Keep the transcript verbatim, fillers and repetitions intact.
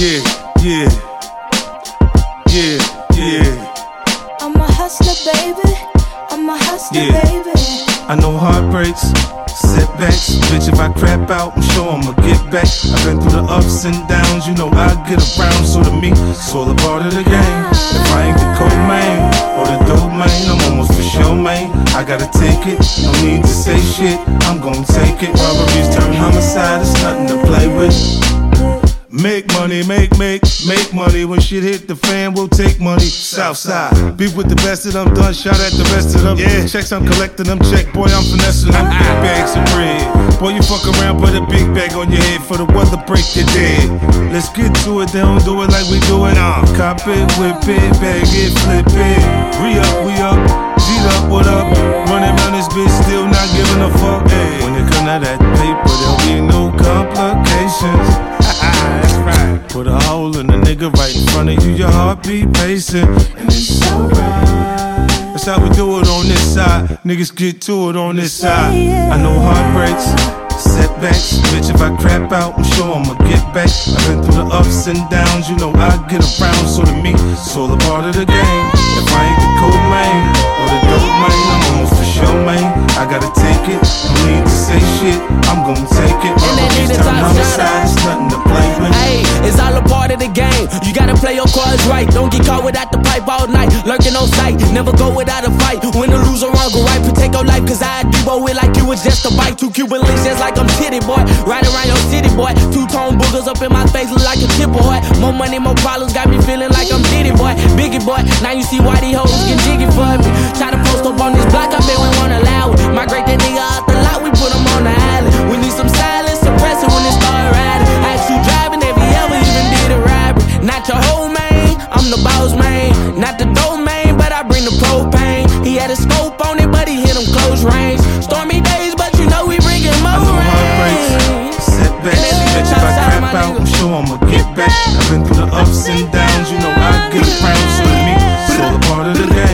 Yeah, yeah, yeah, yeah. I'm a hustler, baby. I'm a hustler, Yeah. baby. I know heartbreaks, setbacks. Bitch, if I crap out, I'm sure I'ma get back. I've been through the ups and downs, you know I get around. So to me, it's all a part of the game. If I ain't the co-main or the dope main, I'm almost for sure, man. I gotta take it, no need to say shit, I'm gon' take it. Robberies turn homicide, it's nothing to play with. Make money, make, make, make money. When shit hit the fan, we'll take money. Southside, be with the best of them, done shot at the rest of them. Yeah, checks, I'm collecting them, check, boy, I'm finessing them. Big bags of bread, boy, you fuck around, put a big bag on your head for the weather, break your dead. Let's get to it, they don't do it like we do it. Uh, cop it, whip it, bag it, flip it. Re up, we up, G'd up, what up? Running around this bitch, still not giving a fuck. Hey, when it come to that paper, there'll be no complications. That's right. Put a hole in the nigga right in front of you, your heartbeat pacing, and it's so right. That's how we do it on this side. Niggas get to it on this side. I know heartbreaks, setbacks. Bitch, if I crap out, I'm sure I'ma get back. I've been through the ups and downs, you know I get around. So to me, it's all a part of the game. If I ain't the cold man or the dope man, I'm almost for sure, man. I gotta take it, no need to say shit, I'm gon' take it. Robberies turn homicide, it's nothing to play with. Hey, it's all a part of the game. You gotta play your cards right. Don't get caught without the pipe all night. Lurking on sight, never go without a fight. Win or lose or wrong, go right, protect your life. Cause I debo it like you was just a bite. Two Cuban links just like I'm titty boy. Right around your city boy. Two-tone boogers up in my face look like a chip boy. More money, more problems, got me feeling like I'm Diddy boy. Biggie boy, now you see why these hoes get jiggy for me. Try to post up on this block, I bet we won't allow it. Migrate that nigga out the lot, we put him on the island. We need some silence, suppress it when it start riding. Ask you driving, if he ever even did a robbery. Not your whole man, I'm the boss man. Not the domain, but I bring the propane. He had a scope on it, but he hit him close range. Stormy days, but you know we bringing more rain. Setbacks, bitch, if I crap out, I'm sure I'ma get back. I've been through the ups and downs, you know I get around. So to me, it's all a part of the game.